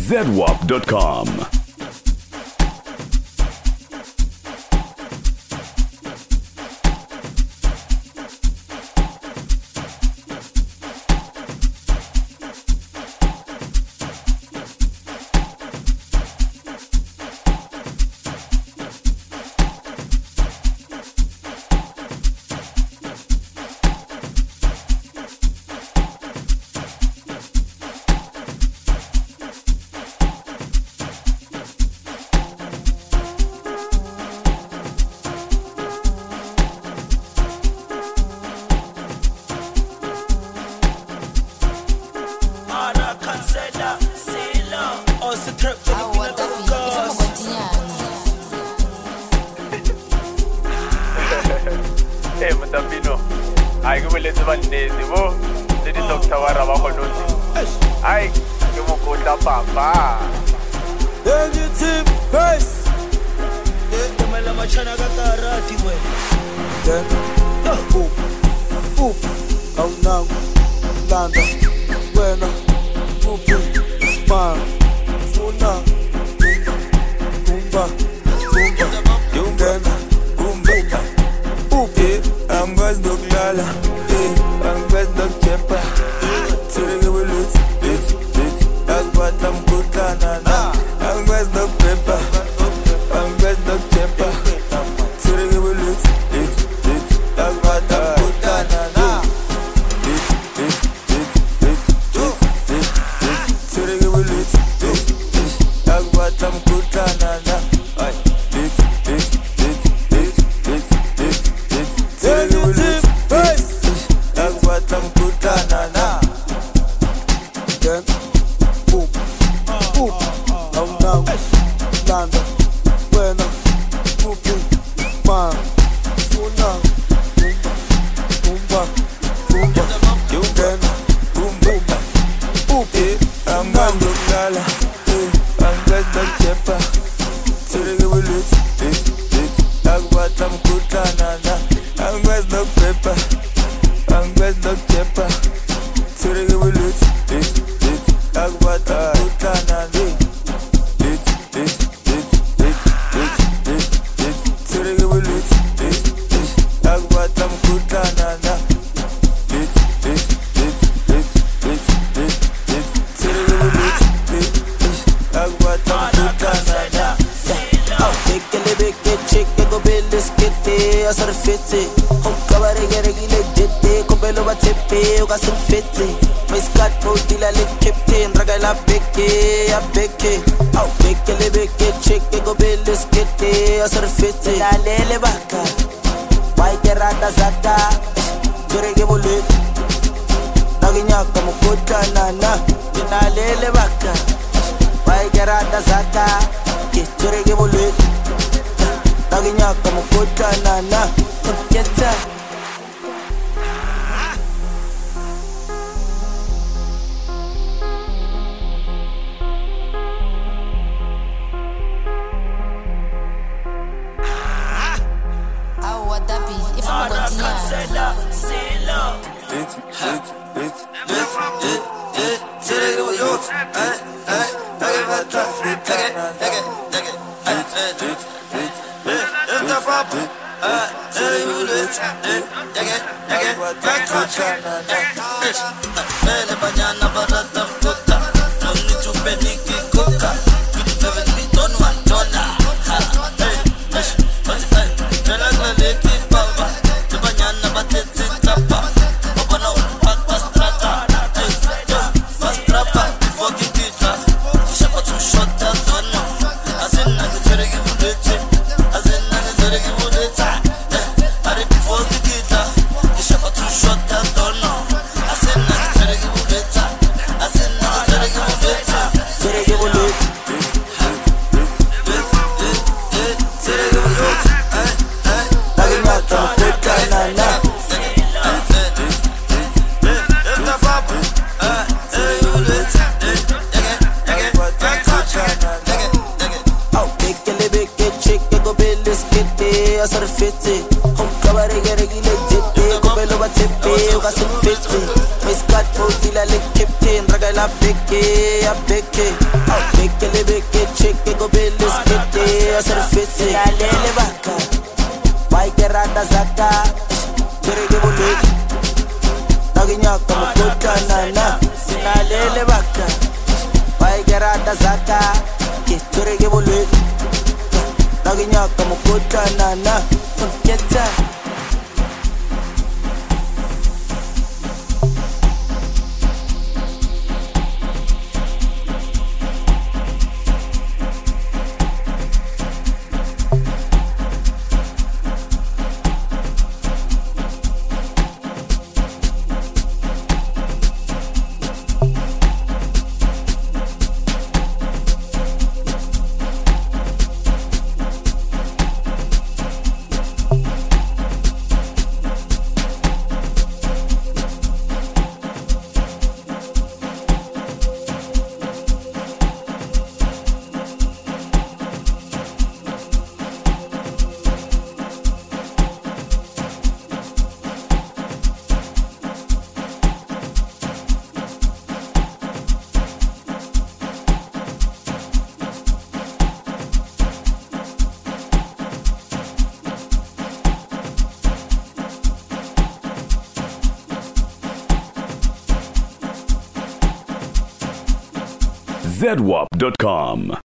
zwarp.com. Mtapino hayi kubeletse bandezi bo le di doctor wa raba khonoti hayi ke mo kotla papa negative face Mala machana ka karati we awunangu landa wena uphi man funa kumba yungena kumbuka uphi angaz doklala angaz dokchepa sirege bulut azbata mkutlana angaz dokpepa angaz dokchepa sirege bulut azbata mkutlana sirege bulut azbata mkutlana Lalele baka Wai kerata zaka Turege bulut Naginya kama kuta nana Lalele baka Wai kerata zaka Turege bulut Naginya kama kuta nana Keta la beke, a beke. Beke le beke, cheke go bele skete. Aserfete, sinalele baka. Waike rata zaka. Terege bole. Naginyaka mukota nana. Sinalele baka. Waike rata zaka. Terege bole. Naginyaka mukota nana. Yeta. ZWAP.com